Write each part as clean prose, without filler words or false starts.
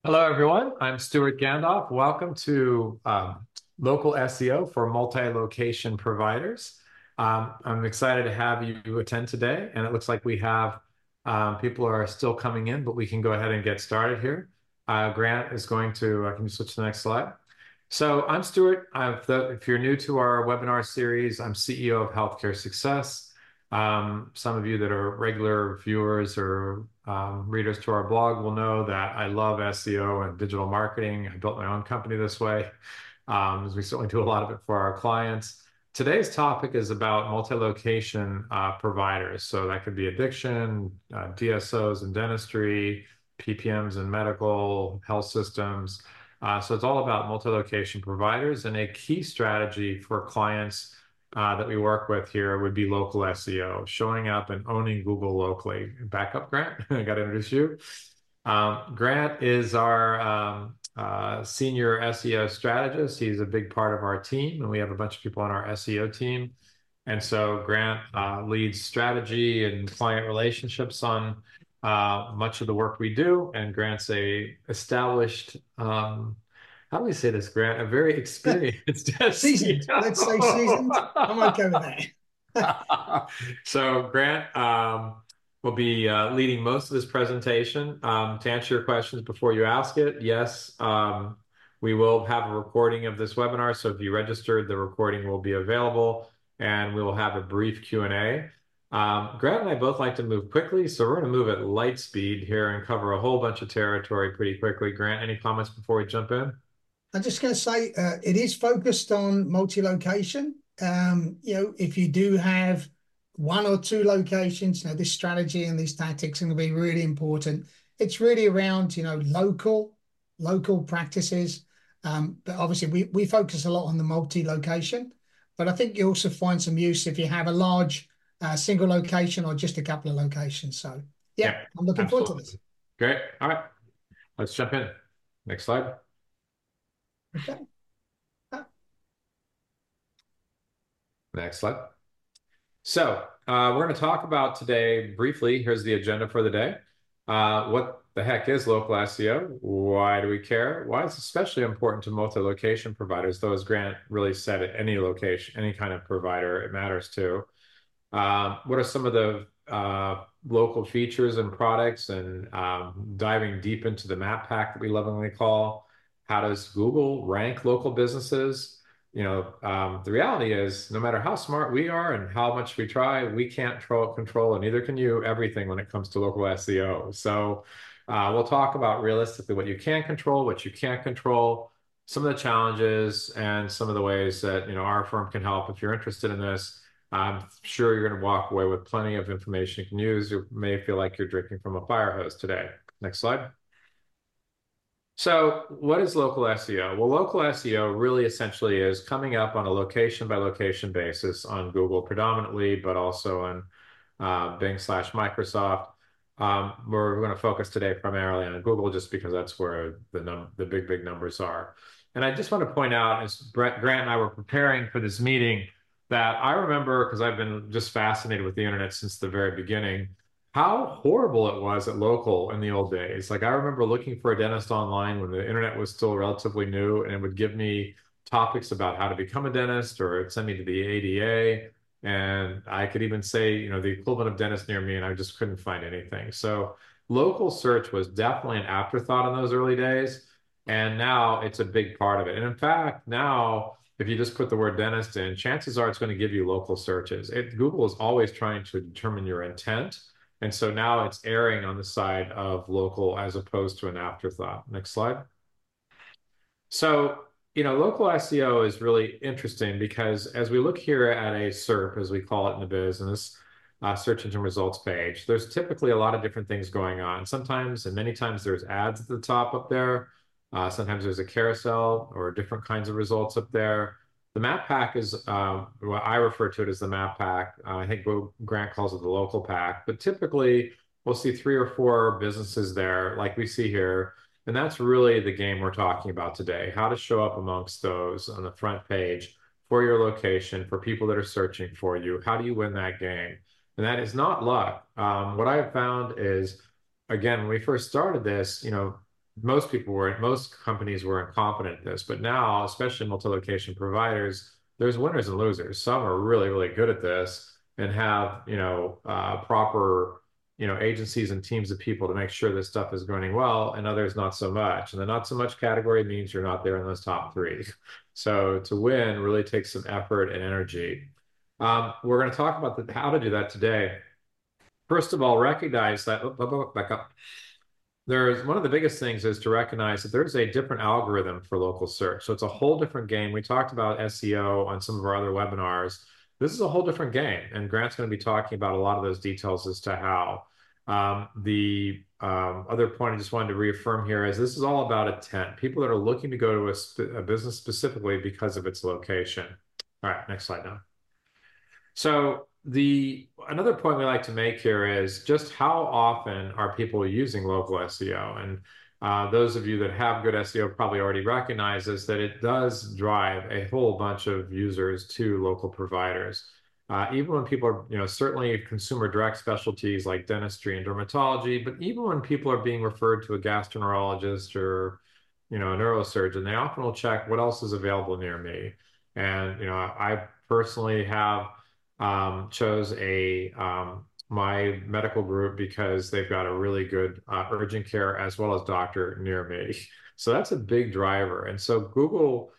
Hello, everyone. I'm Stuart Gandolf. Welcome to Local SEO for Multi-Location Providers. I'm excited to have you attend today, and it looks like we have people are still coming in, but we can go ahead and get started here. Grant is going to, can you switch to the next slide? So I'm Stuart. If you're new to our webinar series, I'm CEO of Healthcare Success. Some of you that are regular viewers or readers to our blog will know that I love SEO and digital marketing. I built my own company this way, as we certainly do a lot of it for our clients. Today's topic is about multi-location providers. So that could be addiction, DSOs in dentistry, PPMs in medical, health systems. So it's all about multi-location providers, and a key strategy for clients that we work with here would be local SEO, showing up and owning Google locally. Back up, Grant. I got to introduce you. Grant is our senior SEO strategist. He's a big part of our team, and we have a bunch of people on our SEO team. And so Grant leads strategy and client relationships on much of the work we do. And Grant's a established, how do we say this, Grant? A very experienced Seasoned. Let's say seasoned. I'm okay with SEO. that. So Grant will be leading most of this presentation. To answer your questions before you ask it, yes, we will have a recording of this webinar. So if you registered, the recording will be available, and we will have a brief Q&A. Grant and I both like to move quickly, so we're going to move at light speed here and cover a whole bunch of territory pretty quickly. Grant, any comments before we jump in? I'm just going to say it is focused on multi-location. If you do have one or two locations, this strategy and these tactics are going to be really important. It's really around, local practices. But obviously we focus a lot on the multi-location, but I think you also find some use if you have a large single location or just a couple of locations. So yeah, Yeah, I'm looking forward to this. absolutely. Great. All right, let's jump in. Next slide. Okay. Next slide. So we're going to talk about today briefly. Here's the agenda for the day. What the heck is local SEO? Why do we care? Why it's especially important to multi-location providers, though, as Grant really said, at any location, any kind of provider, it matters to. What are some of the local features and products, and diving deep into the map pack that we lovingly call, how does Google rank local businesses? The reality is no matter how smart we are and how much we try, we can't control, and neither can you, everything when it comes to local SEO. So we'll talk about realistically what you can control, what you can't control, some of the challenges, and some of the ways that our firm can help. If you're interested in this, I'm sure you're going to walk away with plenty of information you can use. You may feel like you're drinking from a fire hose today. Next slide. So what is local SEO? Well, local SEO really essentially is coming up on a location by location basis on Google predominantly, but also on Bing/Microsoft. We're going to focus today primarily on Google just because that's where the big numbers are. And I just want to point out, as Grant and I were preparing for this meeting, that I remember, because I've been just fascinated with the internet since the very beginning, how horrible it was at local in the old days. Like I remember looking for a dentist online when the internet was still relatively new, and it would give me topics about how to become a dentist, or it'd send me to the ADA. And I could even say, the equivalent of dentist near me, and I just couldn't find anything. So local search was definitely an afterthought in those early days. And now it's a big part of it. And in fact, now if you just put the word dentist in, chances are it's going to give you local searches. Google is always trying to determine your intent. And so now it's erring on the side of local as opposed to an afterthought. Next slide. So, local SEO is really interesting because as we look here at a SERP, as we call it in the business, search engine results page, there's typically a lot of different things going on. Sometimes, and many times, there's ads at the top up there. Sometimes there's a carousel or different kinds of results up there. The map pack is what I refer to it as the map pack. I think Grant calls it the local pack, but typically we'll see 3 or 4 businesses there, like we see here. And that's really the game we're talking about today, how to show up amongst those on the front page for your location, for people that are searching for you. How do you win that game? And that is not luck. What I have found is, again, when we first started this, most companies were incompetent at this, but now, especially multi-location providers, there's winners and losers. Some are really, really good at this and have, proper, agencies and teams of people to make sure this stuff is going well, and others not so much. And the not so much category means you're not there in those top three. So to win really takes some effort and energy. We're going to talk about how to do that today. First of all, recognize that, back up. There's one of the biggest things is to recognize that there's a different algorithm for local search. So it's a whole different game. We talked about SEO on some of our other webinars. This is a whole different game, and Grant's going to be talking about a lot of those details as to how. The other point I just wanted to reaffirm here is this is all about intent. People that are looking to go to a business specifically because of its location. All right, next slide now. So another point we like to make here is just how often are people using local SEO? And those of you that have good SEO probably already recognize this, that it does drive a whole bunch of users to local providers. Even when people are, certainly consumer direct specialties like dentistry and dermatology, but even when people are being referred to a gastroenterologist or, a neurosurgeon, they often will check what else is available near me. And, I personally have chose my medical group because they've got a really good urgent care as well as doctor near me. So that's a big driver. And so Google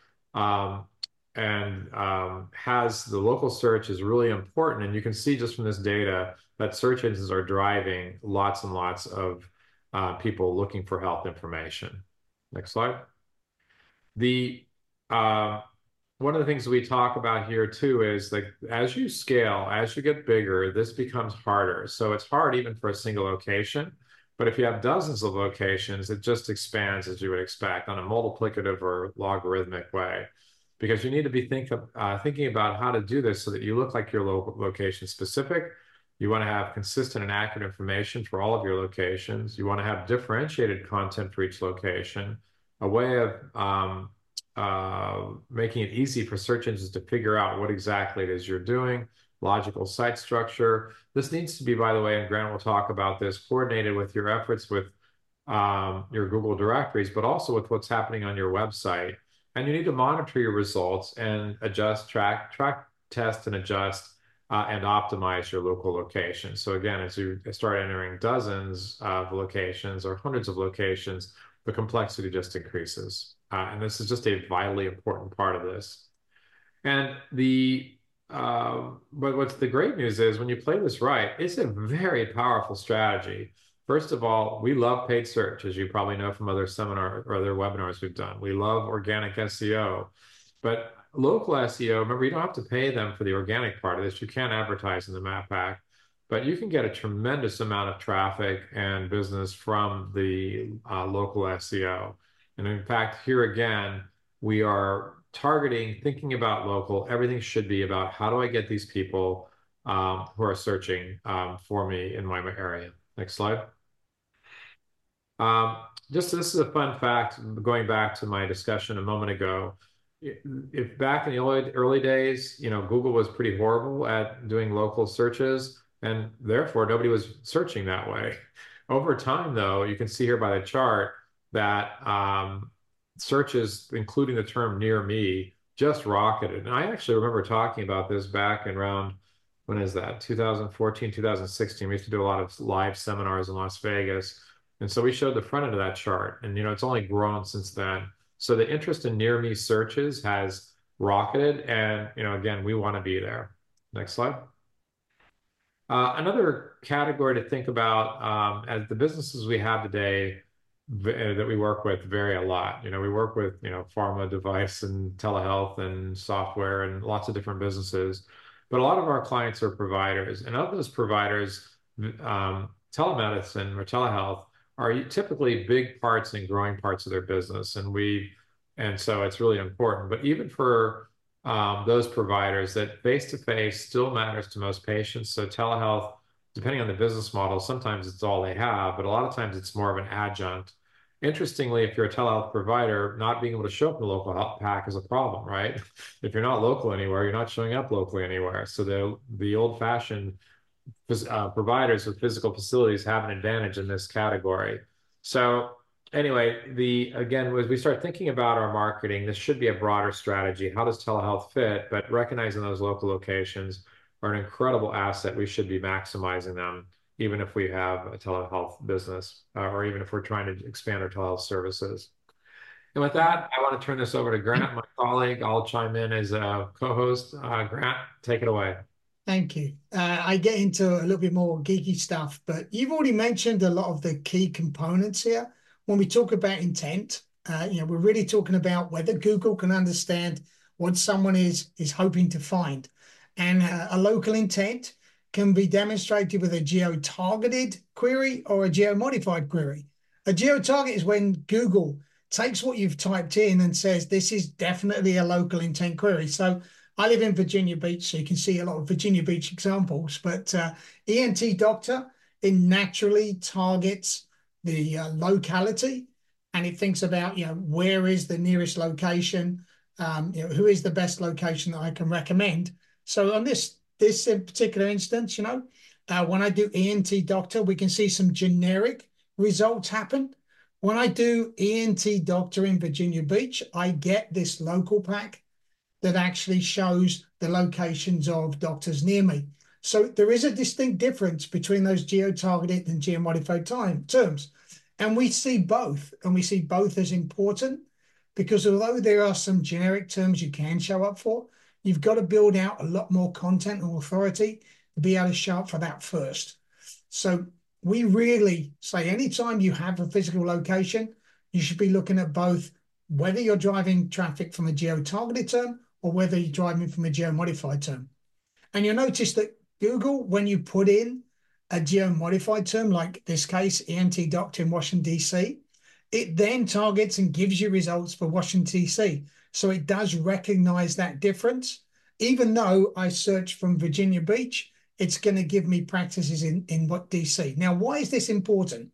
has the local search is really important. And you can see just from this data that search engines are driving lots and lots of people looking for health information. Next slide. The one of the things we talk about here too is like as you scale, as you get bigger, this becomes harder. So it's hard even for a single location. But if you have dozens of locations, it just expands as you would expect on a multiplicative or logarithmic way. Because you need to be thinking about how to do this so that you look like your local location specific. You want to have consistent and accurate information for all of your locations. You want to have differentiated content for each location, a way of making it easy for search engines to figure out what exactly it is you're doing, logical site structure. This needs to be, by the way, and Grant will talk about this, coordinated with your efforts with your Google directories, but also with what's happening on your website. And you need to monitor your results and adjust, track, test, and adjust and optimize your local location. So again, as you start entering dozens of locations or hundreds of locations, the complexity just increases. And this is just a vitally important part of this. And but what's the great news is when you play this right, it's a very powerful strategy. First of all, we love paid search, as you probably know from other seminar or other webinars we've done. We love organic SEO, but local SEO, remember, you don't have to pay them for the organic part of this. You can't advertise in the map pack, but you can get a tremendous amount of traffic and business from the local SEO. And in fact, here again, we are targeting, thinking about local. Everything should be about how do I get these people who are searching for me in my area. Next slide. This is a fun fact, going back to my discussion a moment ago. If back in the early days, Google was pretty horrible at doing local searches, and therefore nobody was searching that way. Over time, though, you can see here by the chart that searches, including the term near me, just rocketed. And I actually remember talking about this back in around, when is that? 2014, 2016. We used to do a lot of live seminars in Las Vegas. And so we showed the front end of that chart. And, it's only grown since then. So the interest in near me searches has rocketed. And, again, we want to be there. Next slide. Another category to think about as the businesses we have today that we work with vary a lot. We work with, pharma, device, and telehealth and software and lots of different businesses. But a lot of our clients are providers. And of those providers, telemedicine or telehealth are typically big parts and growing parts of their business. And so it's really important. But even for those providers, that face-to-face still matters to most patients. So telehealth, depending on the business model, sometimes it's all they have, but a lot of times it's more of an adjunct. Interestingly, if you're a telehealth provider, not being able to show up in the local health pack is a problem, right? If you're not local anywhere, you're not showing up locally anywhere. So the old-fashioned providers with physical facilities have an advantage in this category. So anyway, again, as we start thinking about our marketing, this should be a broader strategy. How does telehealth fit? But recognizing those local locations are an incredible asset. We should be maximizing them, even if we have a telehealth business, or even if we're trying to expand our telehealth services. And with that, I want to turn this over to Grant, my colleague. I'll chime in as a co-host. Grant, take it away. Thank you. I get into a little bit more geeky stuff, but you've already mentioned a lot of the key components here. When we talk about intent, we're really talking about whether Google can understand what someone is hoping to find. And a local intent can be demonstrated with a geo-targeted query or a geo-modified query. A geo-target is when Google takes what you've typed in and says, this is definitely a local intent query. So I live in Virginia Beach, so you can see a lot of Virginia Beach examples, but ENT doctor, it naturally targets the locality, and it thinks about, where is the nearest location, who is the best location that I can recommend. So on this in particular instance, when I do ENT doctor, we can see some generic results happen. When I do ENT doctor in Virginia Beach, I get this local pack that actually shows the locations of doctors near me. So there is a distinct difference between those geo-targeted and geo-modified terms. And we see both, as important, because although there are some generic terms you can show up for, you've got to build out a lot more content and authority to be able to show up for that first. So we really say anytime you have a physical location, you should be looking at both whether you're driving traffic from a geo-targeted term or whether you're driving from a geo-modified term. And you'll notice that Google, when you put in a geo-modified term, like this case, ENT doctor in Washington, D.C., it then targets and gives you results for Washington, D.C. So it does recognize that difference. Even though I search from Virginia Beach, it's going to give me practices in what D.C. Now, why is this important?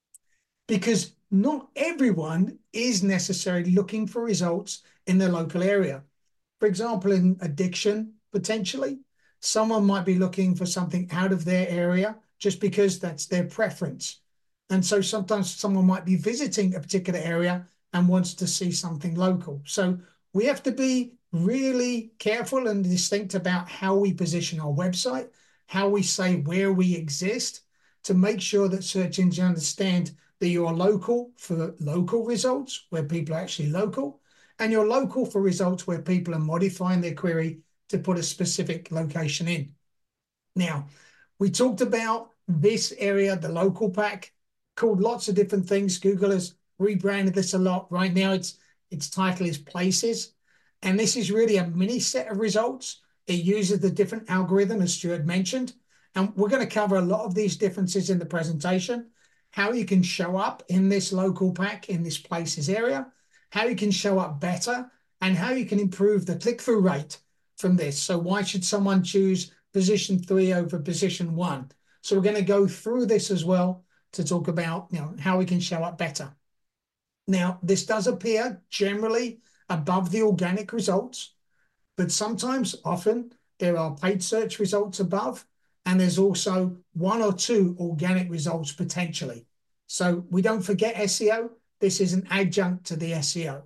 Because not everyone is necessarily looking for results in their local area. For example, in addiction, potentially, someone might be looking for something out of their area just because that's their preference. And so sometimes someone might be visiting a particular area and wants to see something local. So we have to be really careful and distinct about how we position our website, how we say where we exist, to make sure that search engines understand that you're local for local results, where people are actually local, and you're local for results where people are modifying their query to put a specific location in. Now, we talked about this area, the local pack, called lots of different things. Google has rebranded this a lot. Right now, its title is Places. And this is really a mini set of results. It uses the different algorithm, as Stuart mentioned. And we're going to cover a lot of these differences in the presentation, how you can show up in this local pack, in this Places area, how you can show up better, and how you can improve the click-through rate from this. So why should someone choose position 3 over position 1? So we're going to go through this as well to talk about how we can show up better. Now, this does appear generally above the organic results, but sometimes, often, there are paid search results above, and there's also 1 or 2 organic results potentially. So we don't forget SEO. This is an adjunct to the SEO.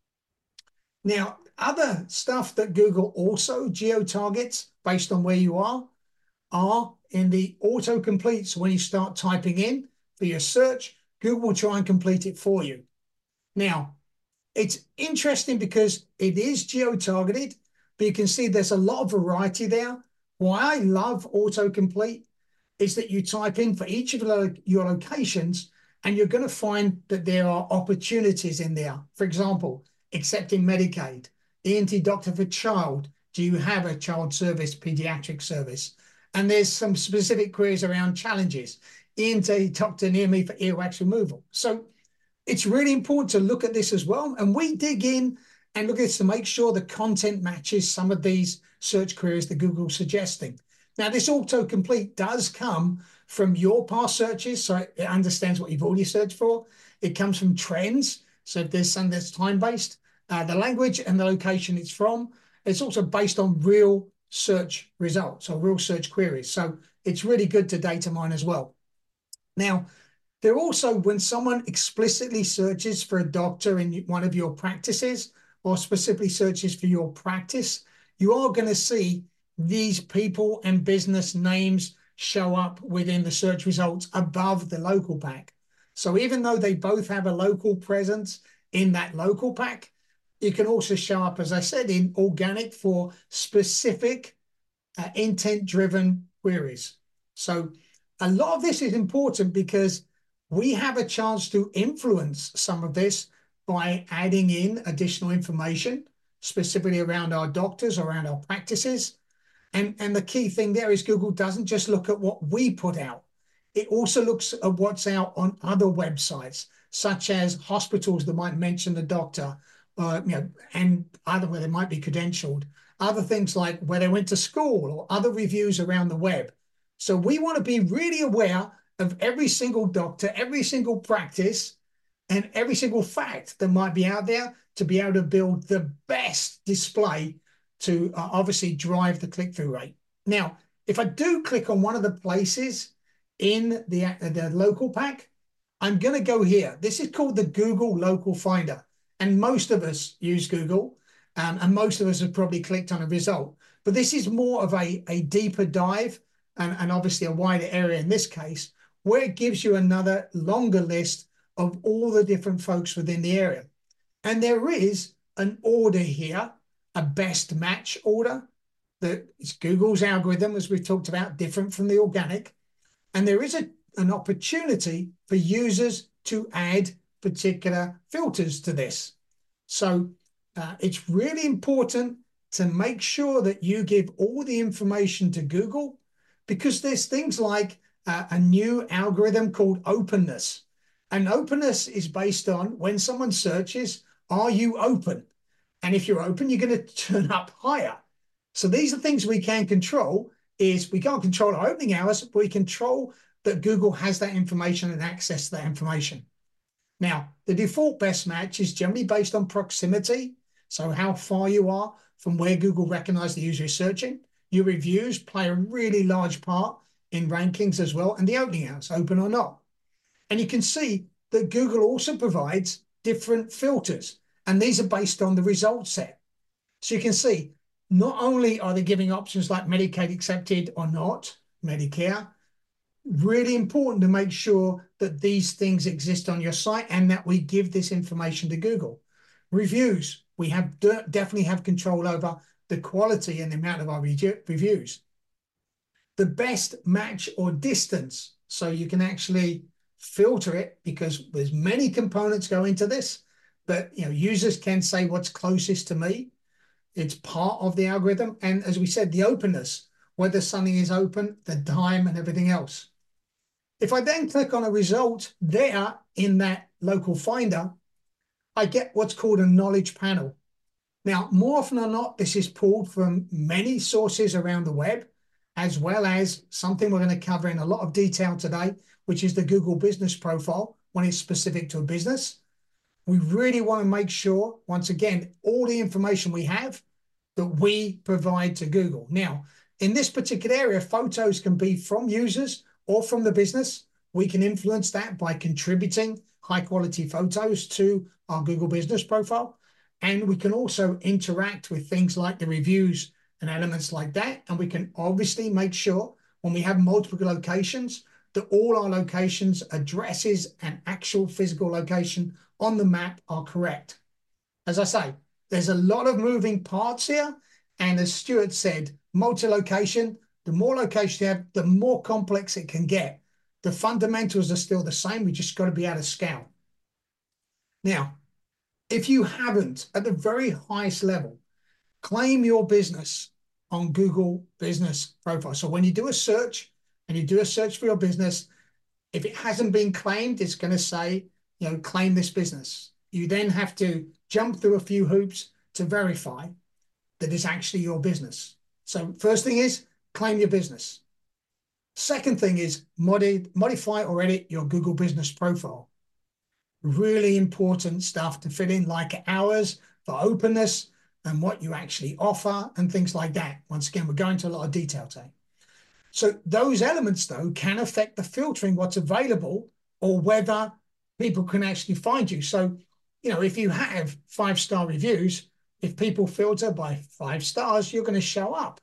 Now, other stuff that Google also geo-targets based on where you are in the autocomplete. So when you start typing in for your search, Google will try and complete it for you. Now, it's interesting because it is geo-targeted, but you can see there's a lot of variety there. Why I love autocomplete is that you type in for each of your locations, and you're going to find that there are opportunities in there. For example, accepting Medicaid, ENT doctor for child. Do you have a child service, pediatric service? And there's some specific queries around challenges. ENT doctor near me for earwax removal. So it's really important to look at this as well. And we dig in and look at this to make sure the content matches some of these search queries that Google's suggesting. Now, this autocomplete does come from your past searches, so it understands what you've already searched for. It comes from trends, so if there's something that's time-based, the language and the location it's from. It's also based on real search results or real search queries. So it's really good to data mine as well. Now, They're also, when someone explicitly searches for a doctor in one of your practices or specifically searches for your practice, you are going to see these people and business names show up within the search results above the local pack. So even though they both have a local presence in that local pack, it can also show up, as I said, in organic for specific intent-driven queries. So a lot of this is important because we have a chance to influence some of this by adding in additional information, specifically around our doctors, around our practices. And the key thing there is Google doesn't just look at what we put out. It also looks at what's out on other websites, such as hospitals that might mention the doctor, and other where they might be credentialed. Other things like where they went to school or other reviews around the web. So we want to be really aware of every single doctor, every single practice, and every single fact that might be out there to be able to build the best display to obviously drive the click-through rate. Now, if I do click on one of the places in the local pack, I'm going to go here. This is called the Google Local Finder. And most of us use Google, and most of us have probably clicked on a result. But this is more of a deeper dive and obviously a wider area in this case, where it gives you another longer list of all the different folks within the area. And there is an order here, a best match order that is Google's algorithm, as we've talked about, different from the organic. And there is an opportunity for users to add particular filters to this. So it's really important to make sure that you give all the information to Google, because there's things like a new algorithm called openness. And openness is based on when someone searches, are you open? And if you're open, you're going to turn up higher. So these are things we can control. Is we can't control our opening hours, but we control that Google has that information and access to that information. Now, the default best match is generally based on proximity. So how far you are from where Google recognizes the user is searching. Your reviews play a really large part in rankings as well, and the opening hours, open or not. And you can see that Google also provides different filters, and these are based on the result set. So you can see not only are they giving options like Medicaid accepted or not, Medicare, really important to make sure that these things exist on your site and that we give this information to Google. Reviews, we have definitely have control over the quality and the amount of our reviews. The best match or distance, so you can actually filter it because there's many components go into this, but users can say what's closest to me. It's part of the algorithm. And as we said, the openness, whether something is open, the time and everything else. If I then click on a result there in that local finder, I get what's called a knowledge panel. Now, more often than not, this is pulled from many sources around the web, as well as something we're going to cover in a lot of detail today, which is the Google Business Profile when it's specific to a business. We really want to make sure, once again, all the information we have that we provide to Google. Now, in this particular area, photos can be from users or from the business. We can influence that by contributing high quality photos to our Google Business Profile. And we can also interact with things like the reviews and elements like that. And we can obviously make sure when we have multiple locations that all our locations, addresses, and actual physical location on the map are correct. As I say, there's a lot of moving parts here. And as Stuart said, multi-location, the more locations you have, the more complex it can get. The fundamentals are still the same. We just got to be able to scale. Now, if you haven't, at the very highest level, claim your business on Google Business Profile. So when you do a search and you do a search for your business, if it hasn't been claimed, it's going to say, claim this business. You then have to jump through a few hoops to verify that it's actually your business. So first thing is claim your business. Second thing is modify or edit your Google Business Profile. Really important stuff to fit in, like hours for openness and what you actually offer and things like that. Once again, we're going to a lot of detail today. So those elements, though, can affect the filtering, what's available or whether people can actually find you. So, if you have 5-star reviews, if people filter by 5 stars, you're going to show up.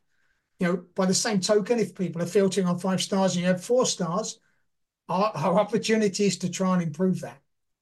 By the same token, if people are filtering on 5 stars and you have 4 stars, our opportunity is to try and improve that.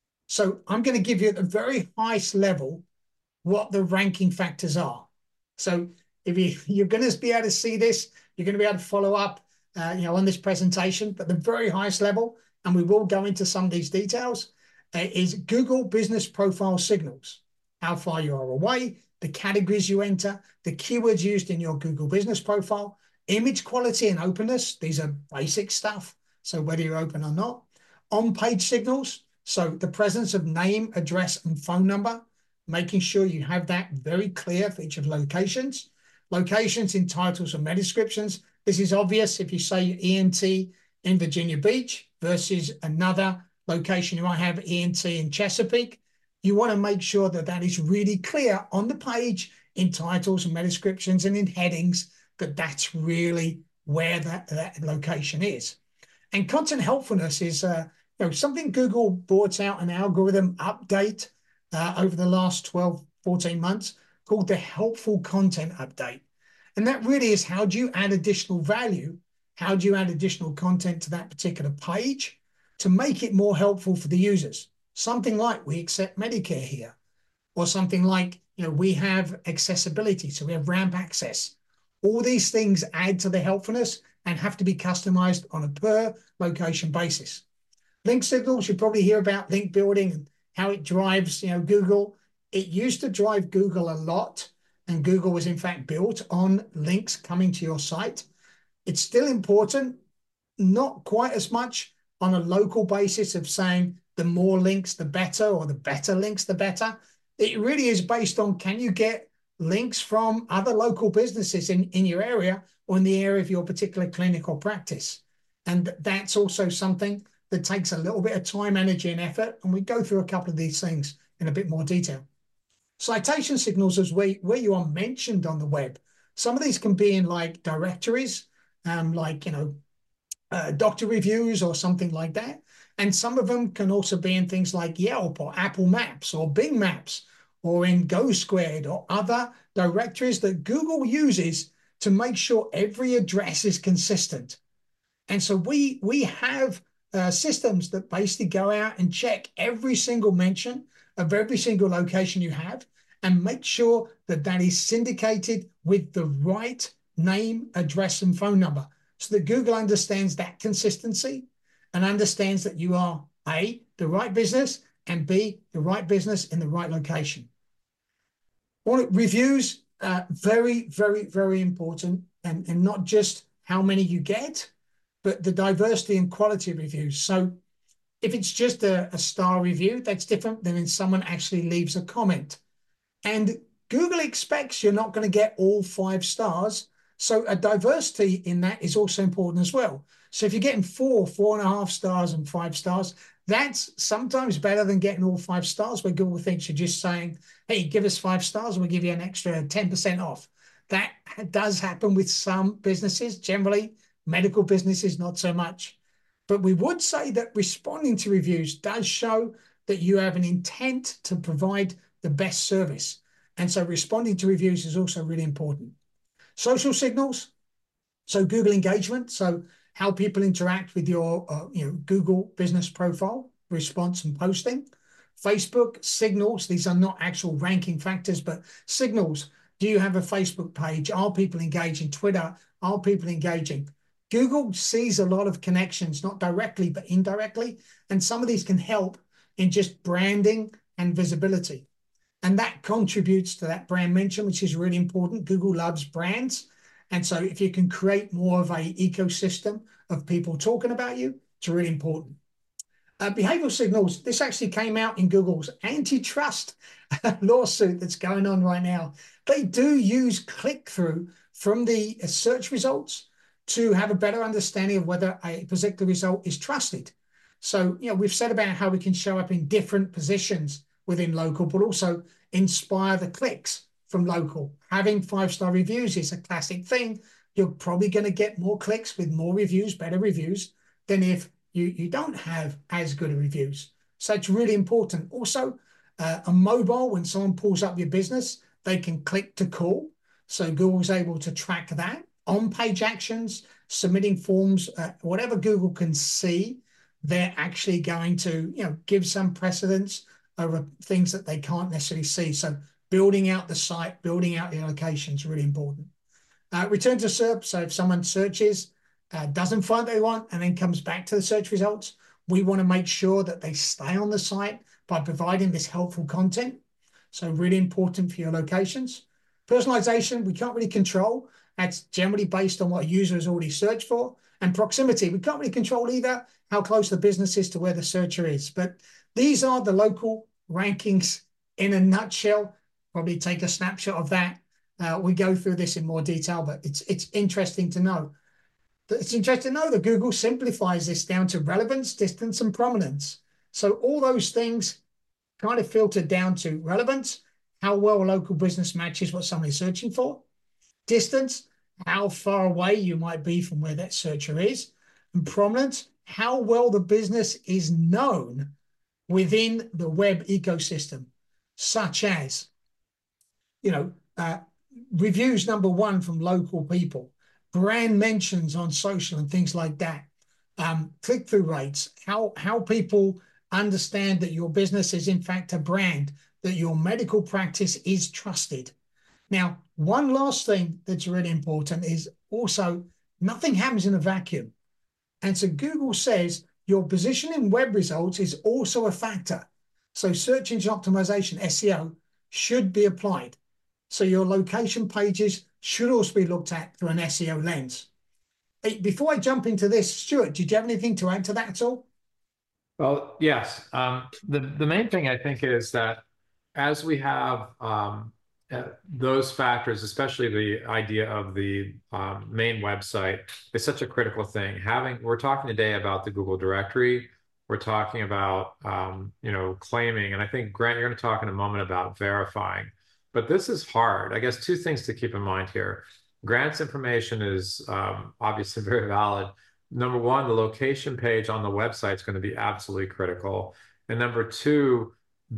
So I'm going to give you at the very highest level what the ranking factors are. So if you're going to be able to see this, you're going to be able to follow up, on this presentation. But the very highest level, and we will go into some of these details, is Google Business Profile Signals. How far you are away, the categories you enter, the keywords used in your Google Business Profile, image quality and openness. These are basic stuff. So whether you're open or not. On-page signals. So the presence of name, address, and phone number, making sure you have that very clear for each of locations. Locations in titles and meta descriptions. This is obvious if you say ENT in Virginia Beach versus another location. You might have ENT in Chesapeake. You want to make sure that that is really clear on the page in titles and meta descriptions and in headings, that that's really where that location is. And content helpfulness is something Google brought out an algorithm update over the last 12, 14 months called the Helpful Content Update. And that really is, how do you add additional value? How do you add additional content to that particular page to make it more helpful for the users? Something like, we accept Medicare here, or something like, we have accessibility, so we have ramp access. All these things add to the helpfulness and have to be customized on a per location basis. Link signals, you probably hear about link building and how it drives, Google. It used to drive Google a lot, and Google was in fact built on links coming to your site. It's still important, not quite as much on a local basis of saying the more links, the better, or the better links, the better. It really is based on, can you get links from other local businesses in your area or in the area of your particular clinic or practice? And that's also something that takes a little bit of time, energy, and effort. And we go through a couple of these things in a bit more detail. Citation signals is where you are mentioned on the web. Some of these can be in like directories, doctor reviews or something like that. And some of them can also be in things like Yelp or Apple Maps or Bing Maps or in Go Squared or other directories that Google uses to make sure every address is consistent. And so we have systems that basically go out and check every single mention of every single location you have and make sure that that is syndicated with the right name, address, and phone number, so that Google understands that consistency and understands that you are A, the right business, and B, the right business in the right location. Reviews, very, very, very important, and not just how many you get, but the diversity and quality of reviews. So if it's just a star review, that's different than when someone actually leaves a comment. And Google expects you're not going to get all 5 stars. So a diversity in that is also important as well. So if you're getting 4, 4.5 stars and 5 stars, that's sometimes better than getting all 5 stars, where Google thinks you're just saying, hey, give us 5 stars and we'll give you an extra 10% off. That does happen with some businesses, generally medical businesses, not so much. But we would say that responding to reviews does show that you have an intent to provide the best service. And so responding to reviews is also really important. Social signals, so Google engagement, so how people interact with your Google business profile, response and posting. Facebook signals, these are not actual ranking factors, but signals. Do you have a Facebook page? Are people engaging? Twitter, are people engaging? Google sees a lot of connections, not directly, but indirectly. And some of these can help in just branding and visibility. And that contributes to that brand mention, which is really important. Google loves brands. And so if you can create more of an ecosystem of people talking about you, it's really important. Behavioral signals, this actually came out in Google's antitrust lawsuit that's going on right now. They do use click-through from the search results to have a better understanding of whether a particular result is trusted. So, we've said about how we can show up in different positions within local, but also inspire the clicks from local. Having 5-star reviews is a classic thing. You're probably going to get more clicks with more reviews, better reviews, than if you don't have as good reviews. So it's really important. Also, on mobile, when someone pulls up your business, they can click to call. So Google's able to track that. On-page actions, submitting forms, whatever Google can see, they're actually going to, give some precedence over things that they can't necessarily see. So building out the site, building out your location is really important. Return to SERP. So if someone searches, doesn't find what they want, and then comes back to the search results, we want to make sure that they stay on the site by providing this helpful content. So really important for your locations. Personalization, we can't really control. That's generally based on what a user has already searched for. And proximity, we can't really control either how close the business is to where the searcher is. But these are the local rankings in a nutshell. Probably take a snapshot of that. We go through this in more detail, but it's interesting to know. It's interesting to know that Google simplifies this down to relevance, distance, and prominence. So all those things kind of filtered down to relevance, how well a local business matches what somebody's searching for, distance, how far away you might be from where that searcher is, and prominence, how well the business is known within the web ecosystem, such as, reviews number one from local people, brand mentions on social and things like that, click-through rates, how people understand that your business is in fact a brand, that your medical practice is trusted. Now, one last thing that's really important is also nothing happens in a vacuum. And so Google says your position in web results is also a factor. So search engine optimization, SEO, should be applied. So your location pages should also be looked at through an SEO lens. Before I jump into this, Stuart, did you have anything to add to that at all? Well, yes. The main thing I think is that as we have those factors, especially the idea of the main website, is such a critical thing. We're talking today about the Google directory. We're talking about claiming, and I think Grant, you're going to talk in a moment about verifying. But this is hard. I guess two things to keep in mind here. Grant's information is obviously very valid. Number one, the location page on the website is going to be absolutely critical. And number two,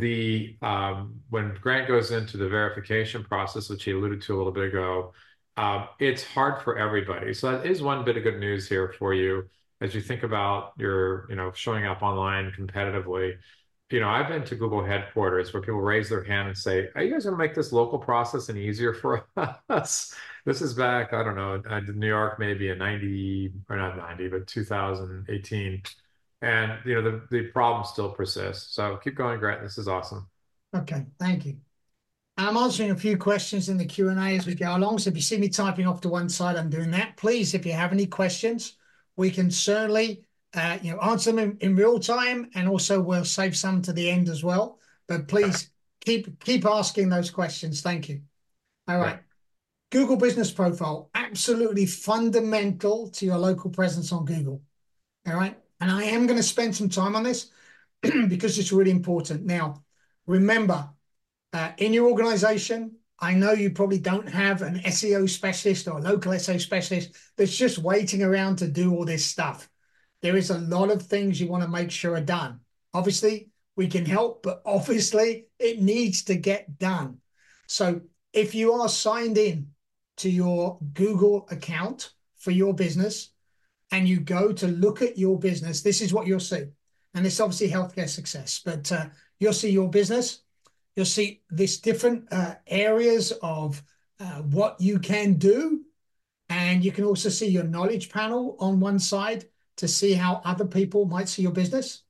when Grant goes into the verification process, which he alluded to a little bit ago, it's hard for everybody. So that is one bit of good news here for you as you think about your, showing up online competitively. I've been to Google headquarters where people raise their hand and say, "Are you guys going to make this local process any easier for us?" This is back, I don't know, New York, maybe in 90, or not 90, but 2018. And, the problem still persists. So keep going, Grant. This is awesome. Okay, thank you. I'm answering a few questions in the Q&A as we go along. So if you see me typing off to one side, I'm doing that. Please, if you have any questions, we can certainly answer them in real time, and also we'll save some to the end as well. But please keep asking those questions. Thank you. All right. Google Business Profile, absolutely fundamental to your local presence on Google. All right. And I am going to spend some time on this because it's really important. Now, remember, in your organization, I know you probably don't have an SEO specialist or a local SEO specialist that's just waiting around to do all this stuff. There is a lot of things you want to make sure are done. Obviously, we can help, but obviously it needs to get done. So if you are signed in to your Google account for your business and you go to look at your business, this is what you'll see. And it's obviously healthcare success, but you'll see your business. You'll see this different areas of what you can do. And you can also see your knowledge panel on one side to see how other people might see your business.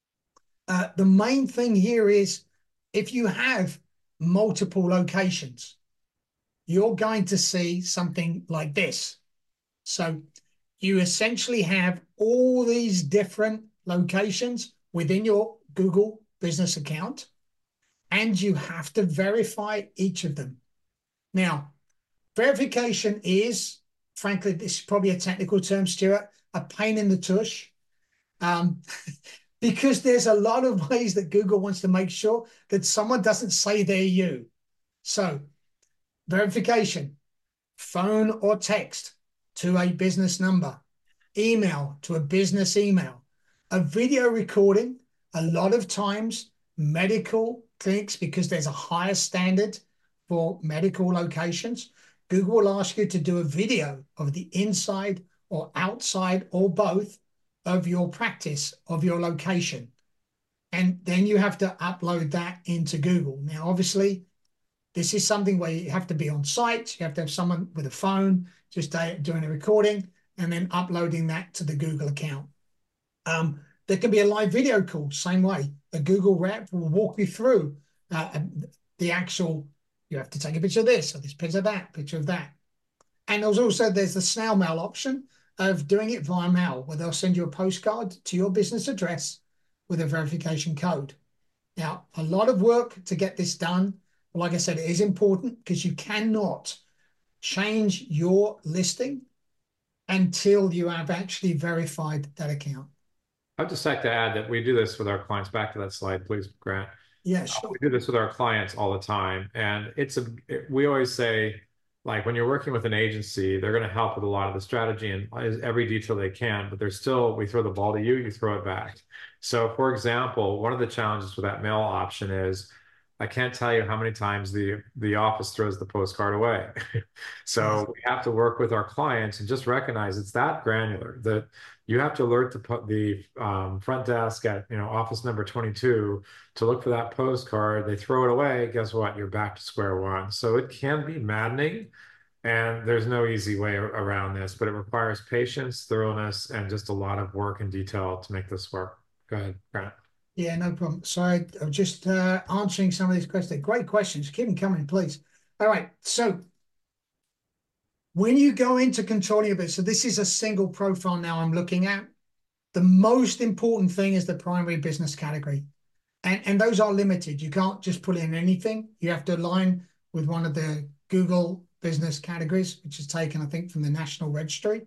The main thing here is if you have multiple locations, you're going to see something like this. So you essentially have all these different locations within your Google business account, and you have to verify each of them. Now, verification is, frankly, this is probably a technical term, Stuart, a pain in the tush, because there's a lot of ways that Google wants to make sure that someone doesn't say they're you. So verification, phone or text to a business number, email to a business email, A video recording, a lot of times medical clinics, because there's a higher standard for medical locations, Google will ask you to do a video of the inside or outside or both of your practice, of your location. And then you have to upload that into Google. Now, obviously, this is something where you have to be on site. You have to have someone with a phone just doing a recording and then uploading that to the Google account. There can be a live video call, same way. A Google rep will walk you through the actual, you have to take a picture of this, or this picture of that, picture of that. And there's the snail mail option of doing it via mail, where they'll send you a postcard to your business address with a verification code. Now, a lot of work to get this done. But like I said, it is important because you cannot change your listing until you have actually verified that account. I'd just like to add that we do this with our clients. Back to that slide, please, Grant. Yeah, sure. We do this with our clients all the time. And we always say, like, when you're working with an agency, they're going to help with a lot of the strategy and every detail they can, but we throw the ball to you, you throw it back. So, for example, one of the challenges with that mail option is I can't tell you how many times the office throws the postcard away. So we have to work with our clients and just recognize it's that granular that you have to alert the front desk at office number 22 to look for that postcard. They throw it away. Guess what? You're back to square one. So it can be maddening, and there's no easy way around this, but it requires patience, thoroughness, and just a lot of work and detail to make this work. Go ahead, Grant. Yeah, no problem. Sorry, I'm just answering some of these questions. Great questions. Keep them coming, please. All right. So when you go into controlling your business, so this is a single profile now I'm looking at. The most important thing is the primary business category. And those are limited. You can't just put in anything. You have to align with one of the Google business categories, which is taken, I think, from the National Registry.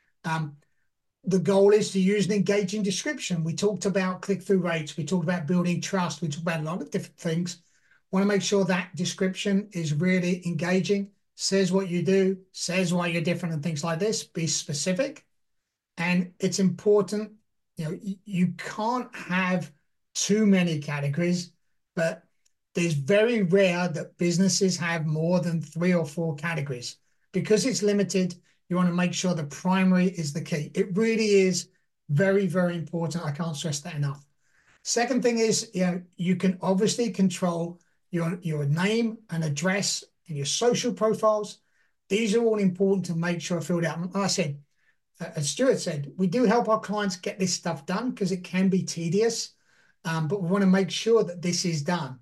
The goal is to use an engaging description. We talked about click-through rates. We talked about building trust. We talked about a lot of different things. Want to make sure that description is really engaging, says what you do, says why you're different and things like this. Be specific. And it's important, you can't have too many categories, but there's very rare that businesses have more than 3 or 4 categories. Because it's limited, you want to make sure the primary is the key. It really is very, very important. I can't stress that enough. Second thing is, you can obviously control your name and address and your social profiles. These are all important to make sure filled out. And like I said, as Stuart said, we do help our clients get this stuff done because it can be tedious, but we want to make sure that this is done.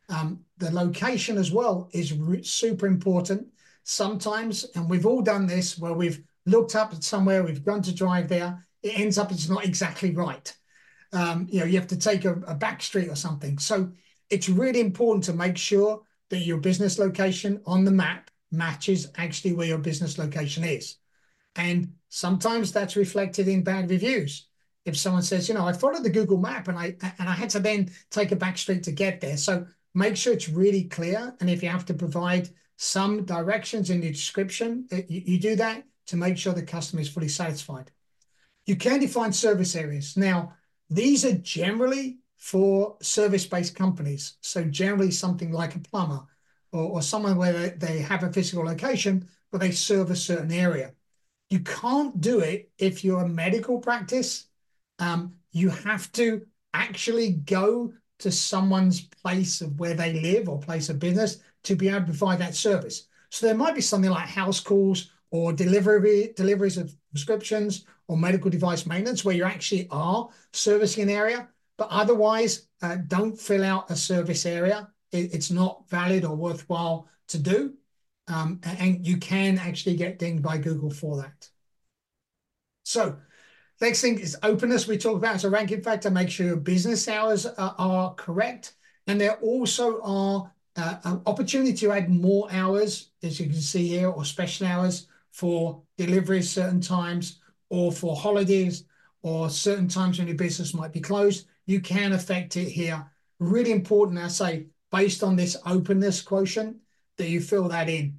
The location as well is super important. Sometimes, and we've all done this, where we've looked up at somewhere, we've gone to drive there, it ends up it's not exactly right. You have to take a back street or something. So it's really important to make sure that your business location on the map matches actually where your business location is. And sometimes that's reflected in bad reviews. If someone says, I followed the Google map and I had to then take a back street to get there. So make sure it's really clear. And if you have to provide some directions in the description, you do that to make sure the customer is fully satisfied. You can define service areas. Now, these are generally for service-based companies. So generally something like a plumber or someone where they have a physical location, but they serve a certain area. You can't do it if you're a medical practice. You have to actually go to someone's place of where they live or place of business to be able to provide that service. So there might be something like house calls or deliveries of prescriptions or medical device maintenance where you actually are servicing an area, but otherwise don't fill out a service area. It's not valid or worthwhile to do. And you can actually get dinged by Google for that. So next thing is openness. We talked about as a ranking factor. Make sure your business hours are correct. And there also are an opportunity to add more hours, as you can see here, or special hours for deliveries certain times, or for holidays, or certain times when your business might be closed. You can affect it here. Really important, I say, based on this openness quotient, that you fill that in.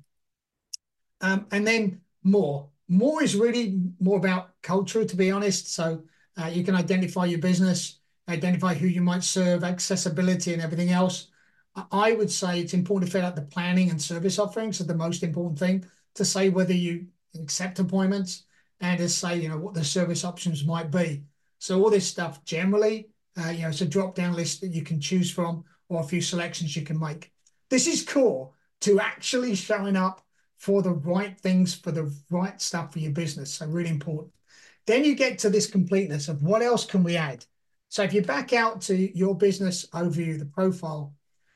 And then more. More is really more about culture, to be honest. So You can identify your business, identify who you might serve, accessibility, and everything else. I would say it's important to fill out the planning and service offerings are the most important thing to say whether you accept appointments and to say, what the service options might be. So all this stuff generally, it's a drop-down list that you can choose from or a few selections you can make. This is core to actually showing up for the right things, for the right stuff for your business. So really important. Then you get to this completeness of what else can we add? So if you back out to your business overview, the profile,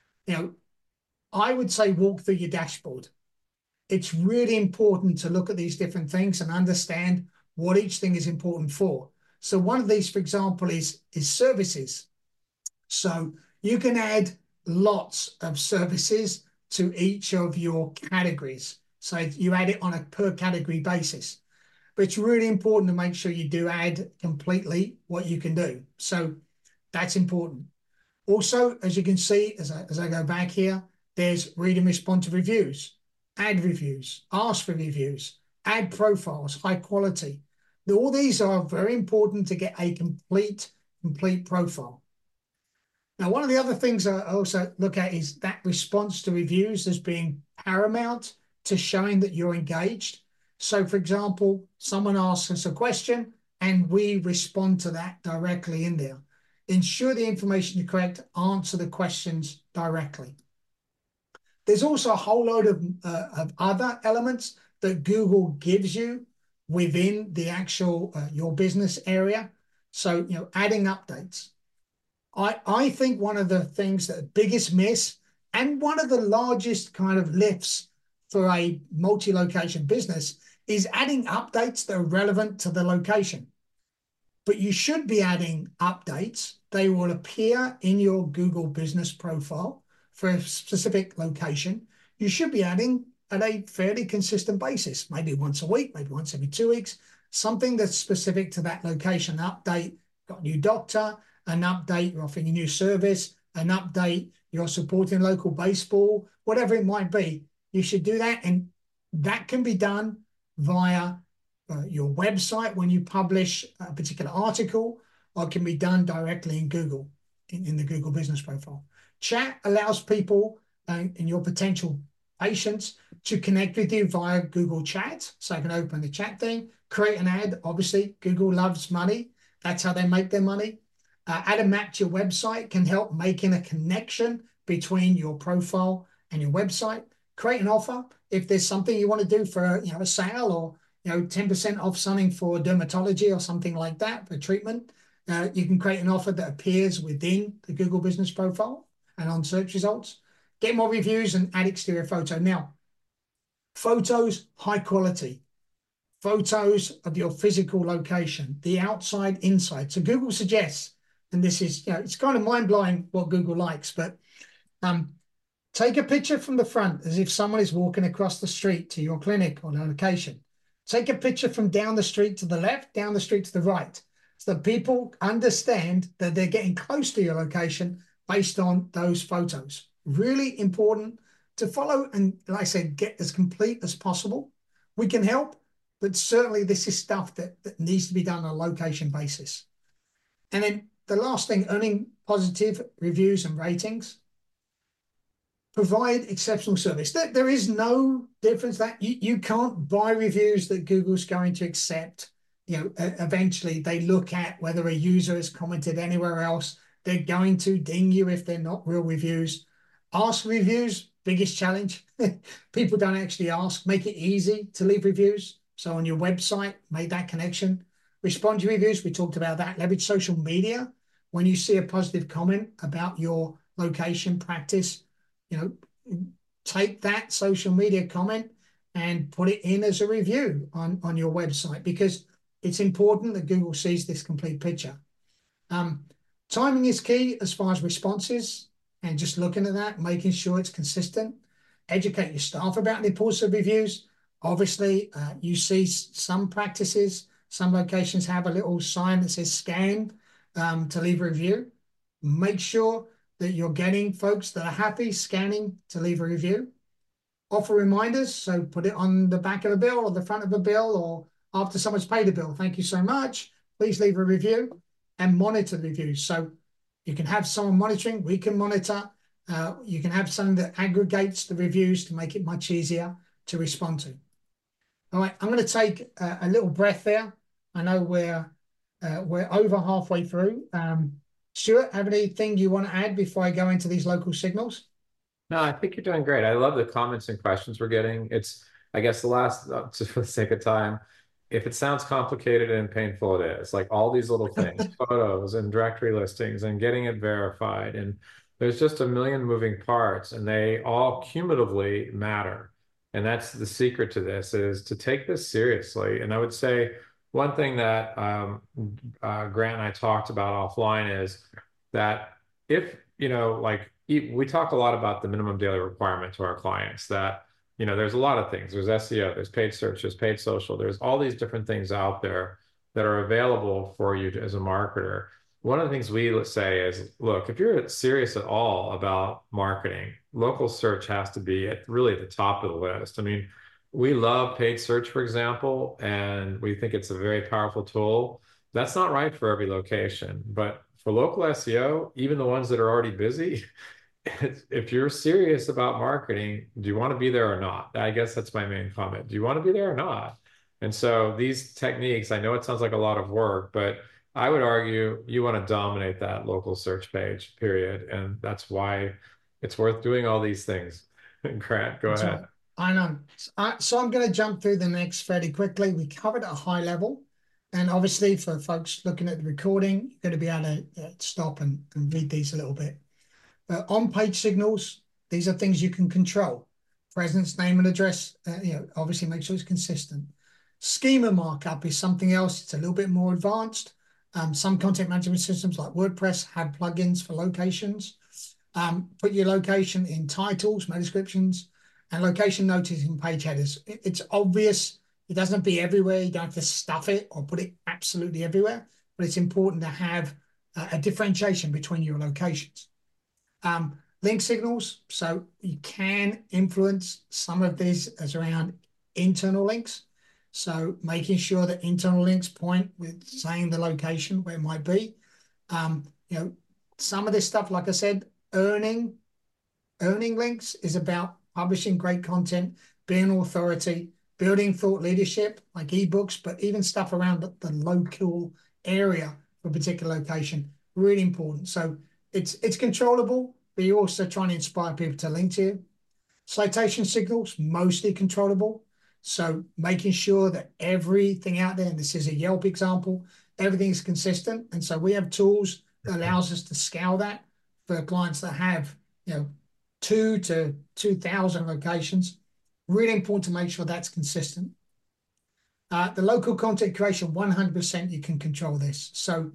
I would say walk through your dashboard. It's really important to look at these different things and understand what each thing is important for. So one of these, for example, is services. So you can add lots of services to each of your categories. So you add it on a per category basis. But it's really important to make sure you do add completely what you can do. So that's important. Also, as you can see, as I go back here, there's read and respond to reviews, add reviews, ask for reviews, add profiles, high quality. All these are very important to get a complete profile. Now, one of the other things I also look at is that response to reviews as being paramount to showing that you're engaged. So, for example, someone asks us a question and we respond to that directly in there. Ensure the information is correct, answer the questions directly. There's also a whole load of other elements that Google gives you within the actual your business area. So, adding updates. I think one of the things that biggest miss and one of the largest kind of lifts for a multi-location business is adding updates that are relevant to the location. But you should be adding updates. They will appear in your Google business profile for a specific location. You should be adding at a fairly consistent basis, maybe once a week, maybe once every 2 weeks, something that's specific to that location. Update, got a new doctor, an update, you're offering a new service, an update, you're supporting local baseball, whatever it might be. You should do that. And that can be done via your website when you publish a particular article, or it can be done directly in Google, in the Google business profile. Chat allows people and your potential patients to connect with you via Google Chat. So I can open the chat thing, create an ad. Obviously, Google loves money. That's how they make their money. Add a map to your website can help making a connection between your profile and your website. Create an offer. If there's something you want to do for a sale or 10% off something for dermatology or something like that for treatment, you can create an offer that appears within the Google business profile and on search results. Get more reviews and add exterior photo. Now, photos, high quality. Photos of your physical location, the outside, inside. So Google suggests, and this is, it's kind of mind-blowing what Google likes, but take a picture from the front as if someone is walking across the street to your clinic or location. Take a picture from down the street to the left, down the street to the right, so that people understand that they're getting close to your location based on those photos. Really important to follow and, like I said, get as complete as possible. We can help, but certainly this is stuff that needs to be done on a location basis. And then the last thing, earning positive reviews and ratings. Provide exceptional service. There is no difference that you can't buy reviews that Google's going to accept. Eventually they look at whether a user has commented anywhere else. They're going to ding you if they're not real reviews. Ask reviews, biggest challenge. People don't actually ask. Make it easy to leave reviews. So on your website, make that connection. Respond to reviews. We talked about that. Leverage social media. When you see a positive comment about your location practice, take that social media comment and put it in as a review on your website, because it's important that Google sees this complete picture. Timing is key as far as responses, and just looking at that, making sure it's consistent. Educate your staff about the importance of reviews. Obviously, you see some practices, some locations have a little sign that says scan to leave a review. Make sure that you're getting folks that are happy scanning to leave a review. Offer reminders, so put it on the back of a bill or the front of a bill or after someone's paid a bill. Thank you so much. please leave a review and monitor the reviews. So you can have someone monitoring, we can monitor. You can have something that aggregates the reviews to make it much easier to respond to. All right, I'm going to take a little breath there. I know we're over halfway through. Stuart, have anything you want to add before I go into these local signals? No, I think you're doing great. I love the comments and questions we're getting. It's, I guess, the last, just for the sake of time, if it sounds complicated and painful, it is. Like all these little things, photos and directory listings and getting it verified. And there's just a million moving parts, and they all cumulatively matter. And that's the secret to this, is to take this seriously. And I would say one thing that Grant and I talked about offline is that if, like we talk a lot about the minimum daily requirement to our clients that, there's a lot of things. There's SEO, there's paid search, there's paid social, there's all these different things out there that are available for you as a marketer. One of the things we say is, look, if you're serious at all about marketing, local search has to be really at the top of the list. I mean, we love paid search, for example, and we think it's a very powerful tool. That's not right for every location, but for local SEO, even the ones that are already busy, if you're serious about marketing, do you want to be there or not? I guess that's my main comment. Do you want to be there or not? And so these techniques, I know it sounds like a lot of work, but I would argue you want to dominate that local search page, period. And that's why it's worth doing all these things. Grant, go ahead. So I know. So I'm going to jump through the next fairly quickly. We covered at a high level. And obviously, for folks looking at the recording, you're going to be able to stop and read these a little bit. On-page signals, these are things you can control. Presence, name, and address, obviously make sure it's consistent. Schema markup is something else. It's a little bit more advanced. Some content management systems like WordPress have plugins for locations. Put your location in titles, meta descriptions, and location notice in page headers. It's obvious. It doesn't be everywhere. You don't have to stuff it or put it absolutely everywhere, but it's important to have a differentiation between your locations. Link signals. So you can influence some of these as around internal links. So making sure that internal links point with saying the location where it might be. Some of this stuff, like I said, earning links is about publishing great content, being authority, building thought leadership like ebooks, but even stuff around the local area for a particular location, really important. So it's controllable, but you're also trying to inspire people to link to you. Citation signals, mostly controllable. So making sure that everything out there, and this is a Yelp example, everything's consistent. And so we have tools that allows us to scale that for clients that have, 2 to 2,000 locations. Really important to make sure that's consistent. The local content creation, 100% you can control this. So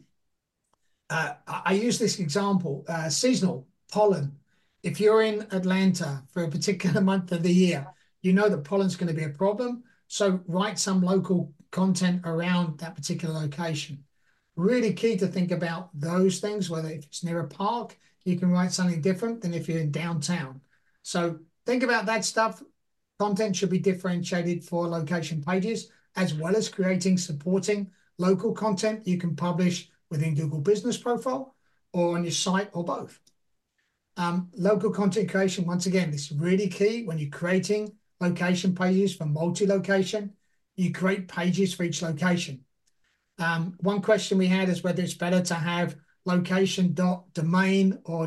I use this example, seasonal pollen. If you're in Atlanta for a particular month of the year, you know that pollen's going to be a problem. So write some local content around that particular location. Really key to think about those things, whether if it's near a park, you can write something different than if you're in downtown. So think about that stuff. Content should be differentiated for location pages, as well as creating supporting local content you can publish within Google Business Profile or on your site or both. Local content creation, once again, this is really key when you're creating location pages for multi-location. You create pages for each location. One question we had is whether it's better to have location.domain or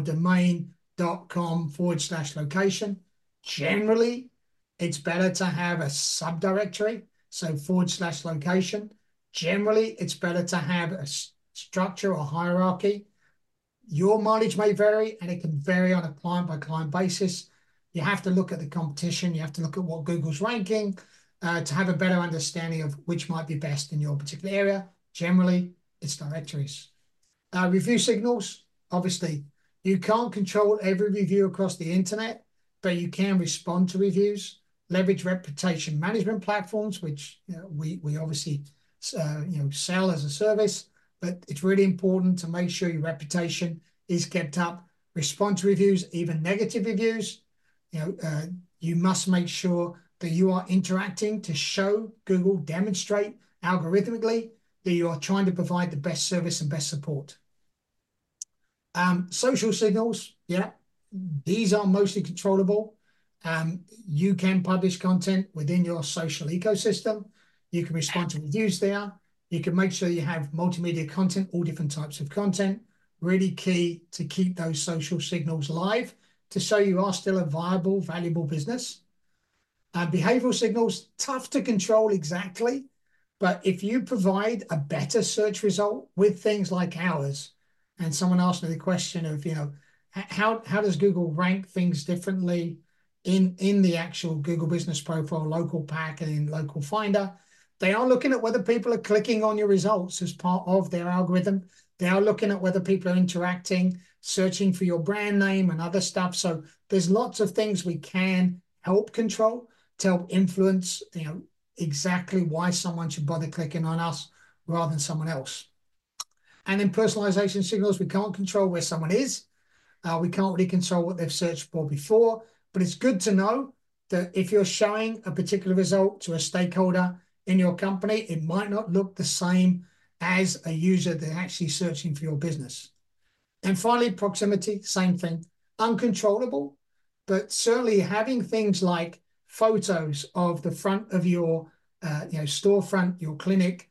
domain.com/location. Generally, it's better to have a subdirectory, so /location. Generally, it's better to have a structure or hierarchy. Your mileage may vary, and it can vary on a client-by-client basis. You have to look at the competition. You have to look at what Google's ranking to have a better understanding of which might be best in your particular area. Generally, it's directories. Review signals, obviously, you can't control every review across the internet, but you can respond to reviews. Leverage reputation management platforms, which we obviously sell as a service, but it's really important to make sure your reputation is kept up. Respond to reviews, even negative reviews. You must make sure that you are interacting to show Google, demonstrate algorithmically that you are trying to provide the best service and best support. Social signals, yeah, these are mostly controllable. You can publish content within your social ecosystem. You can respond to reviews there. You can make sure you have multimedia content, all different types of content. Really key to keep those social signals live to show you are still a viable, valuable business. Behavioral signals, tough to control exactly, but if you provide a better search result with things like ours, and someone asked me the question of, how does Google rank things differently in the actual Google Business Profile, Local Pack, and in Local Finder? They are looking at whether people are clicking on your results as part of their algorithm. They are looking at whether people are interacting, searching for your brand name and other stuff. So there's lots of things we can help control to help influence, exactly why someone should bother clicking on us rather than someone else. And then personalization signals, we can't control where someone is. We can't really control what they've searched for before, but it's good to know that if you're showing a particular result to a stakeholder in your company, it might not look the same as a user that's actually searching for your business. And finally, proximity, same thing, uncontrollable, but certainly having things like photos of the front of your storefront, your clinic,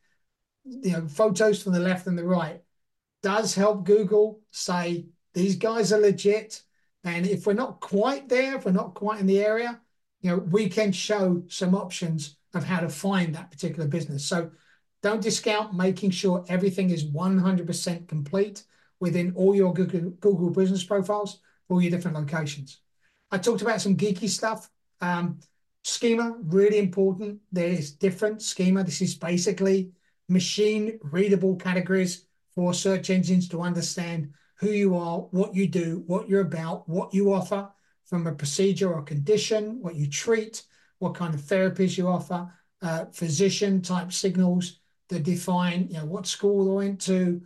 photos from the left and the right does help Google say these guys are legit. And if we're not quite there, if we're not quite in the area, we can show some options of how to find that particular business. So don't discount making sure everything is 100% complete within all your Google business profiles for all your different locations. I talked about some geeky stuff. Schema, really important. There is different schema. This is basically machine readable categories for search engines to understand who you are, what you do, what you're about, what you offer from a procedure or condition, what you treat, what kind of therapies you offer, physician type signals that define, what school they went to,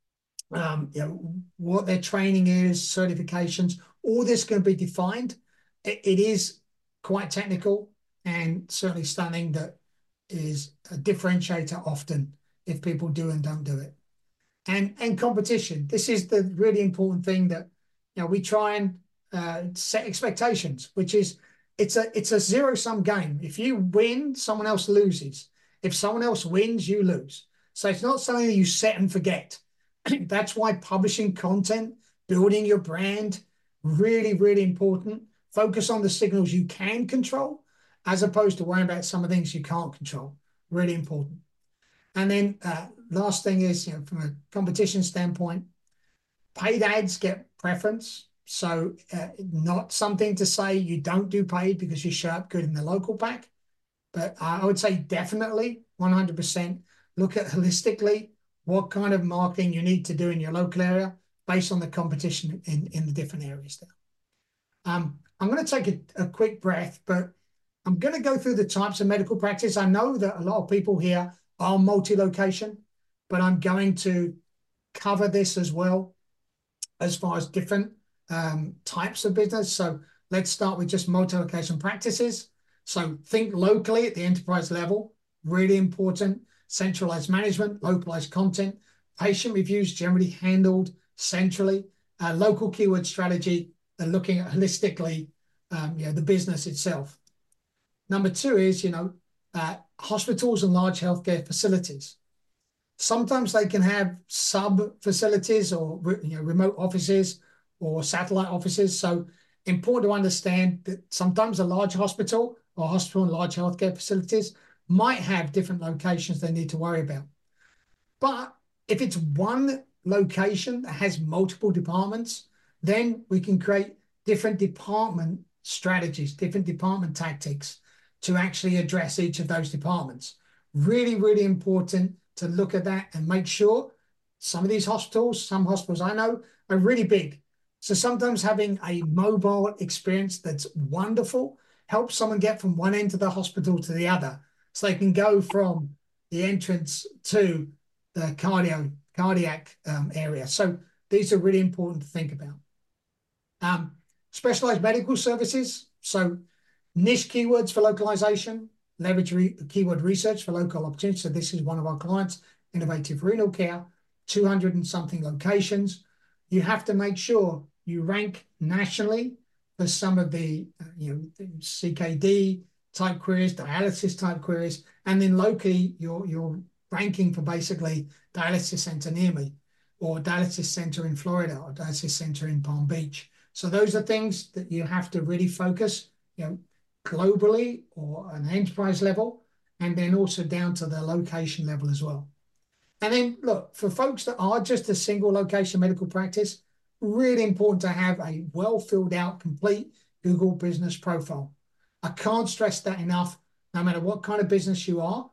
what their training is, certifications, all this going to be defined. It is quite technical and certainly something that is a differentiator often if people do and don't do it. And competition. This is the really important thing that we try and set expectations, which is it's a zero-sum game. If you win, someone else loses. If someone else wins, you lose. So it's not something that you set and forget. That's why publishing content, building your brand, really, really important. Focus on the signals you can control as opposed to worrying about some of the things you can't control. Really important. And then last thing is, from a competition standpoint, paid ads get preference. So not something to say you don't do paid because you show up good in the local pack. But I would say definitely 100% look at holistically what kind of marketing you need to do in your local area based on the competition in the different areas there. I'm going to take a quick breath, but I'm going to go through the types of medical practice. I know that a lot of people here are multi-location, but I'm going to cover this as well as far as different types of business. So let's start with just multi-location practices. So think locally at the enterprise level, really important. Centralized management, localized content, patient reviews generally handled centrally, local keyword strategy, and looking at holistically the business itself. Number two is, hospitals and large healthcare facilities. Sometimes they can have sub-facilities or remote offices or satellite offices. So important to understand that sometimes a large hospital or hospital and large healthcare facilities might have different locations they need to worry about. But if it's one location that has multiple departments, then we can create different department strategies, different department tactics to actually address each of those departments. Really, really important to look at that and make sure some of these hospitals, some hospitals I know, are really big. So sometimes having a mobile experience that's wonderful helps someone get from one end of the hospital to the other. So they can go from the entrance to the cardiac area. So these are really important to think about. Specialized medical services. So niche keywords for localization, leverage keyword research for local opportunities. So this is one of our clients innovative renal care, 200 and something locations. You have to make sure you rank nationally for some of the CKD type queries, dialysis type queries, and then locally you're ranking for basically dialysis center near me, or dialysis center in Florida, or dialysis center in Palm Beach. So those are things that you have to really focus, globally or an enterprise level, and then also down to the location level as well. And then look, for folks that are just a single location medical practice, really important to have a well filled out, complete Google business profile. I can't stress that enough, no matter what kind of business you are.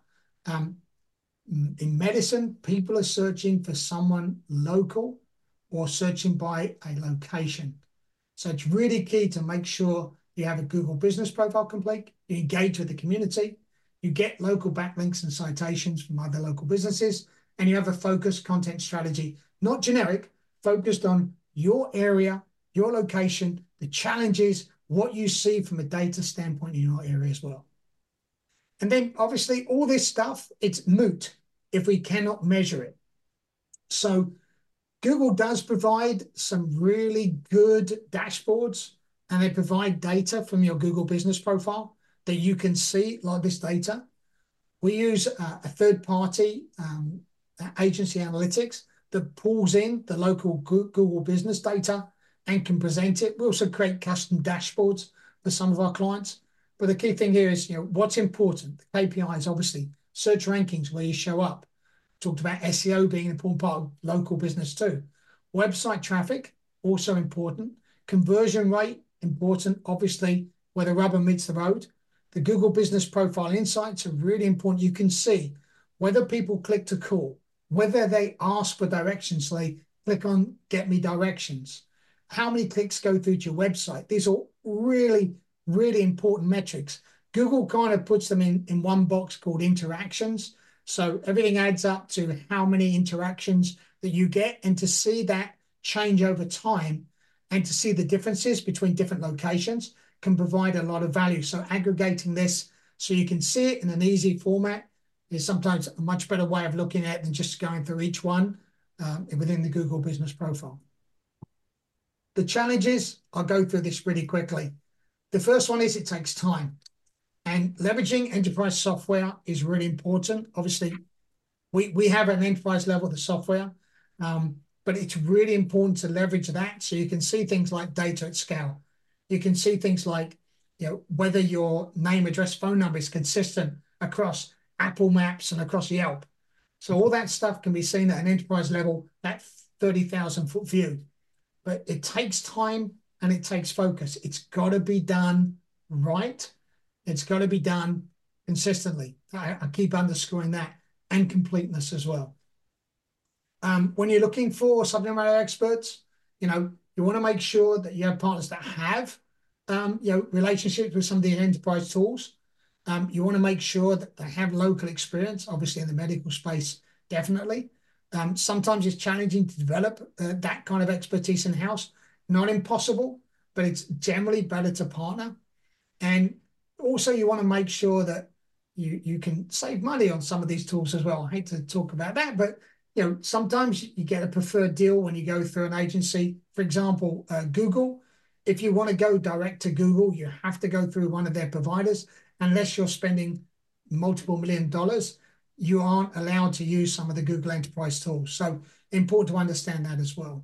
In medicine, people are searching for someone local or searching by a location. So it's really key to make sure you have a Google business profile complete, you engage with the community, you get local backlinks and citations from other local businesses, and you have a focused content strategy, not generic, focused on your area, your location, the challenges, what you see from a data standpoint in your area as well. And then obviously all this stuff, it's moot if we cannot measure it. So Google does provide some really good dashboards, and they provide data from your Google business profile that you can see, like this data. We use a third-party agency analytics that pulls in the local Google business data and can present it. We also create custom dashboards for some of our clients. But the key thing here is, what's important. The KPIs, obviously, search rankings, where you show up. Talked about SEO being an important part of local business too. Website traffic, also important. Conversion rate, important, obviously, where the rubber meets the road. The Google Business Profile insights are really important. You can see whether people click to call, whether they ask for directions, so they click on Get Me Directions, how many clicks go through to your website. These are really, really important metrics. Google kind of puts them in one box called interactions. So everything adds up to how many interactions that you get, and to see that change over time and to see the differences between different locations can provide a lot of value. So aggregating this so you can see it in an easy format is sometimes a much better way of looking at it than just going through each one within the Google Business Profile. The challenges, I'll go through this pretty quickly. The first one is it takes time. And leveraging enterprise software is really important. Obviously, we have an enterprise level of the software, but it's really important to leverage that so you can see things like data at scale. You can see things like whether your name, address, phone number is consistent across Apple Maps and across Yelp. So all that stuff can be seen at an enterprise level, that 30,000-foot view. But it takes time and it takes focus. It's got to be done right. It's got to be done consistently. I keep underscoring that, and completeness as well. When you're looking for subject matter experts, you want to make sure that you have partners that have, relationships with some of the enterprise tools. You want to make sure that they have local experience, obviously in the medical space, definitely. Sometimes it's challenging to develop that kind of expertise in-house. Not impossible, but it's generally better to partner. And also, you want to make sure that you can save money on some of these tools as well. I hate to talk about that, but sometimes you get a preferred deal when you go through an agency. For example, Google. If you want to go direct to Google, you have to go through one of their providers. Unless you're spending multiple $1 million, you aren't allowed to use some of the Google Enterprise tools. So important to understand that as well.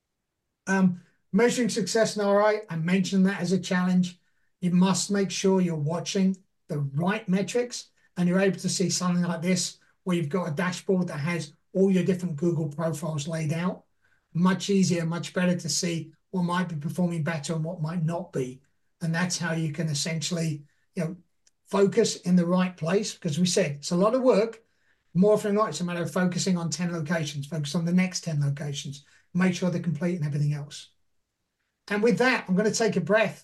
Measuring success in ROI, I mentioned that as a challenge. You must make sure you're watching the right metrics, and you're able to see something like this where you've got a dashboard that has all your different Google profiles laid out. Much easier, much better to see what might be performing better and what might not be. And that's how you can essentially, focus in the right place, because we said it's a lot of work. More often than not, it's a matter of focusing on 10 locations, focus on the next 10 locations, make sure they're complete and everything else. And with that, I'm going to take a breath.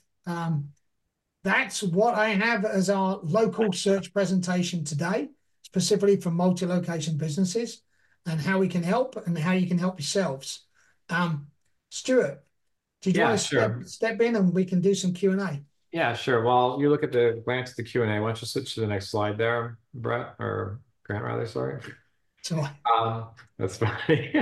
That's what I have as our local search presentation today, specifically for multi-location businesses, and how we can help and how you can help yourselves. Stuart, did you want to step in and we can do some Q&A? Yeah, sure. While you look at glance at the Q&A, why don't you switch to the next slide there, Brett, or Grant rather, sorry. So That's funny.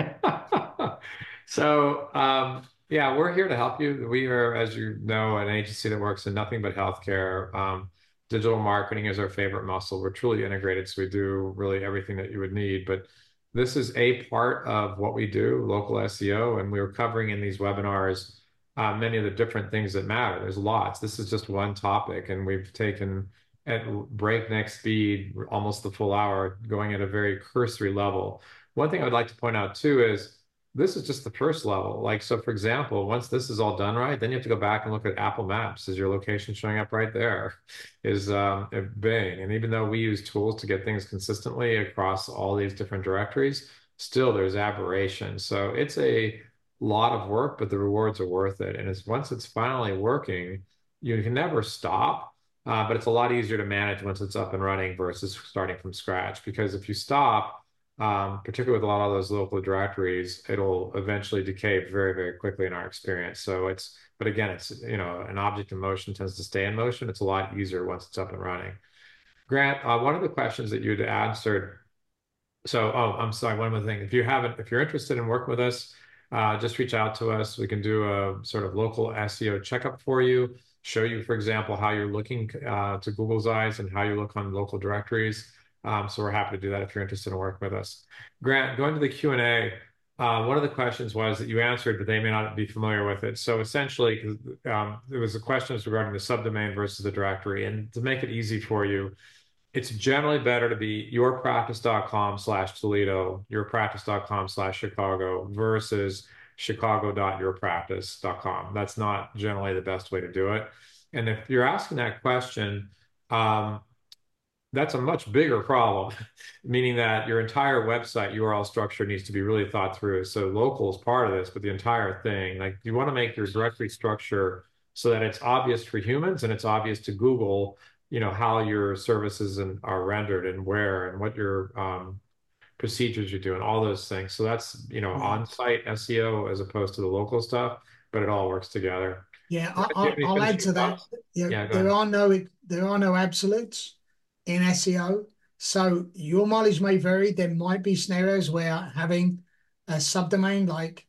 So, yeah, we're here to help you. We are, as you know, an agency that works in nothing but healthcare. Digital marketing is our favorite muscle. We're truly integrated, so we do really everything that you would need. But this is a part of what we do, local SEO, and we were covering in these webinars many of the different things that matter. There's lots. This is just one topic, and we've taken at breakneck speed, almost the full hour, going at a very cursory level. One thing I'd like to point out too is this is just the first level. Like, so for example, once this is all done right, then you have to go back and look at Apple Maps. Is your location showing up right there? Is Bing? And even though we use tools to get things consistently across all these different directories, still there's aberration. So it's a lot of work, but the rewards are worth it. And it's once it's finally working, you can never stop. But it's a lot easier to manage once it's up and running versus starting from scratch. Because if you stop, particularly with a lot of those local directories, it'll eventually decay very, very quickly in our experience. So but again, it's, an object in motion tends to stay in motion. It's a lot easier once it's up and running. Grant, one of the questions that you'd answered. So, I'm sorry, one more thing. If you're interested in working with us, just reach out to us. We can do a sort of local SEO checkup for you, show you, for example, how you're looking to Google's eyes and how you look on local directories. So we're happy to do that if you're interested in working with us. Grant, going to the Q&A, one of the questions was that you answered, but they may not be familiar with it. So essentially, there was the questions regarding the subdomain versus the directory. And to make it easy for you, it's generally better to be yourpractice.com/Toledo, yourpractice.com/Chicago versus chicago.yourpractice.com. That's not generally the best way to do it. And if you're asking that question, that's a much bigger problem, meaning that your entire website URL structure needs to be really thought through. So local is part of this, but the entire thing, like you want to make your directory structure so that it's obvious for humans and it's obvious to Google, how your services are rendered and where and what your procedures you're doing, all those things. So that's, yeah, on-site SEO as opposed to the local stuff, but it all works together. yeah. Do you have any I'll add finishing to that. thoughts? Yeah, go ahead. There are no absolutes in SEO. So your mileage may vary. There might be scenarios where having a subdomain like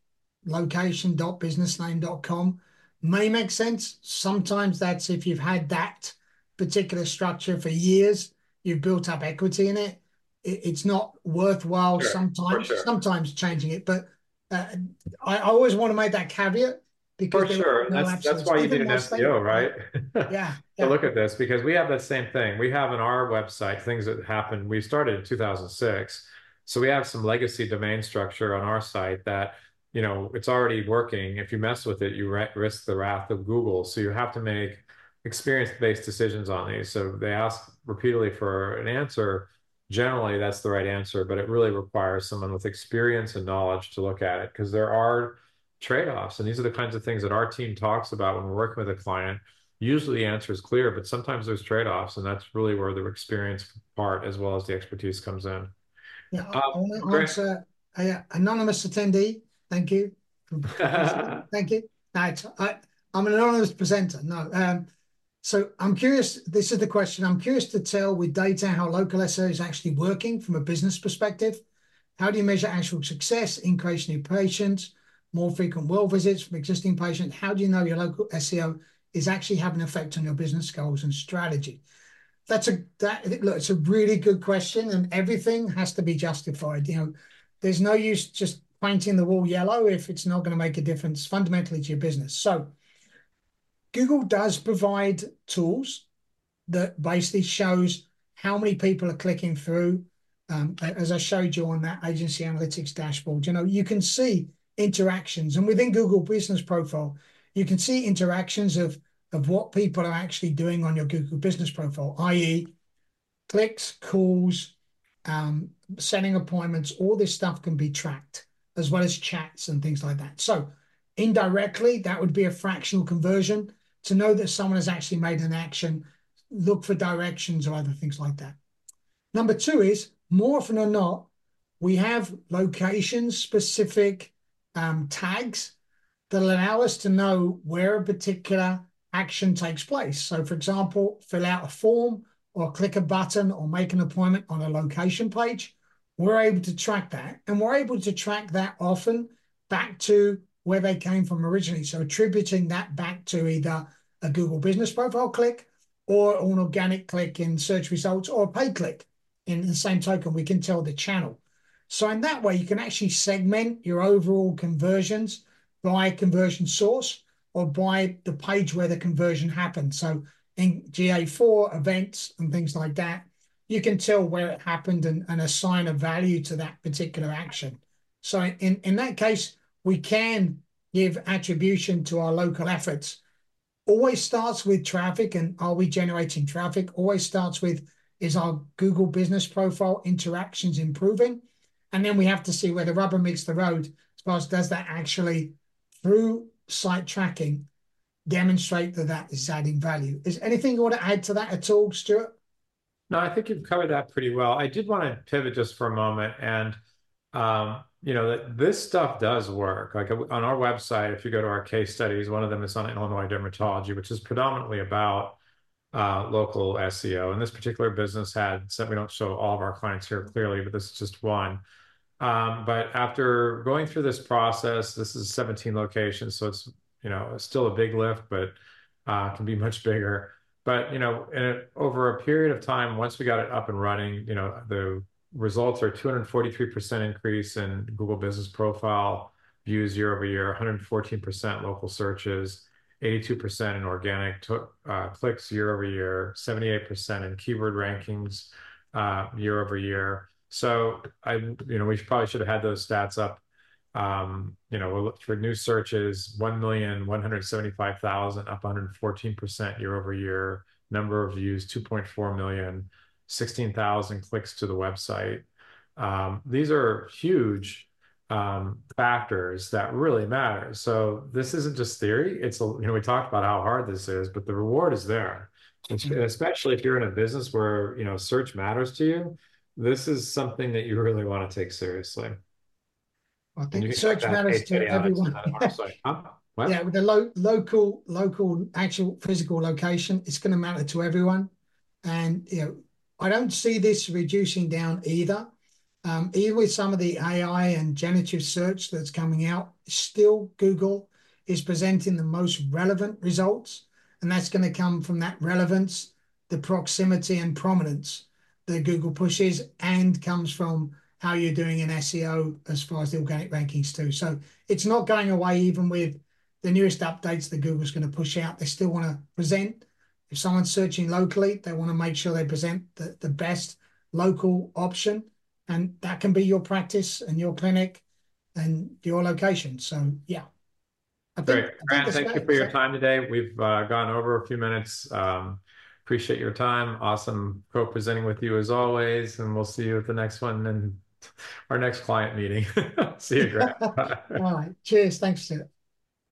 location.businessname.com may make sense. Sometimes that's if you've had that particular structure for years, you've built up equity in it. It's not worthwhile Sure, for sure. sometimes changing it. But uh, I always want to make that caveat because For there are sure. no That's absolutes. why you need Even an my SEO, statement. Yeah, right? yeah, To yeah. look at this because we have that same thing. We have on our website things that happened. We started in 2006. So we have some legacy domain structure on our site that, it's already working. If you mess with it, you risk the wrath of Google. So you have to make experience-based decisions on these. So they ask repeatedly for an answer. Generally, that's the right answer, but it really requires someone with experience and knowledge to look at it because there are trade-offs. And these are the kinds of things that our team talks about when we're working with a client. Usually the answer is clear, but sometimes there's trade-offs, and that's really where the experience part as well as the expertise comes in. Yeah, I Um, want to Grant. answer a anonymous attendee. Thank you. Thank you. No, I'm an anonymous presenter. No. So I'm curious. This is the question. I'm curious to tell with data how local SEO is actually working from a business perspective. How do you measure actual success, increase new patients, more frequent well visits from existing patients? How do you know your local SEO is actually having an effect on your business goals and strategy? Look, it's a really good question, and everything has to be justified. There's no use just painting the wall yellow if it's not going to make a difference fundamentally to your business. So Google does provide tools that basically shows how many people are clicking through. As I showed you on that agency analytics dashboard, you can see interactions, and within Google Business Profile, you can see interactions of what people are actually doing on your Google Business Profile, i.e., clicks, calls, setting appointments. All this stuff can be tracked, as well as chats and things like that. So indirectly, that would be a fractional conversion to know that someone has actually made an action, look for directions or other things like that. Number two is, more often than not, we have location-specific tags that allow us to know where a particular action takes place. So, for example, fill out a form or click a button or make an appointment on a location page we're able to track that. And we're able to track that often back to where they came from originally. So attributing that back to either a Google Business Profile click or an organic click in search results or a paid click. In the same token, we can tell the channel. So in that way, you can actually segment your overall conversions by conversion source or by the page where the conversion happened. So in GA4 events and things like that, you can tell where it happened and assign a value to that particular action. So in that case, we can give attribution to our local efforts. Always starts with traffic and are we generating traffic? Always starts with, is our Google Business Profile interactions improving? And then we have to see where the rubber meets the road as far as does that actually, through site tracking, demonstrate that that is adding value. Is anything you want to add to that at all, Stuart? No, I think you've covered that pretty well. I did want to pivot just for a moment, and that this stuff does work. Like on our website, if you go to our case studies, one of them is on Illinois dermatology, which is predominantly about local SEO. And this particular business had, so we don't show all of our clients here clearly, but this is just one. But after going through this process, this is 17 locations, so it's still a big lift, but can be much bigger. But over a period of time, once we got it up and running, the results are 243% increase in Google Business Profile views year over year, 114% local searches, 82% in organic clicks year over year, 78% in keyword rankings year over year. So we probably should have had those stats up. We'll look for new searches, 1,175,000, up 114% year over year. Number of views, 2.4 million, 16,000 clicks to the website. These are huge factors that really matter. So this isn't just theory. We talked about how hard this is, but the reward is there. Especially if you're in a business where, search matters to you, this is something that you really want to take seriously. I And you think can check search that matters case to study out everyone. on our site. Huh? What? Yeah, with the local actual physical location, it's going to matter to everyone. And I don't see this reducing down either. Even with some of the AI and generative search that's coming out, still Google is presenting the most relevant results, and that's going to come from that relevance, the proximity and prominence that Google pushes, and comes from how you're doing in SEO as far as the organic rankings too. So it's not going away even with the newest updates that Google's going to push out. They still want to present. If someone's searching locally, they want to make sure they present the best local option. And that can be your practice and your clinic and your location. So, yeah, Great. I think Grant, that's thank you great. for your So, time today. We've gone over a few minutes. Appreciate your time. Awesome co-presenting with you as always. And we'll see you at the next one and our next client meeting. See you, Grant. all right. Cheers. Thanks, Stuart.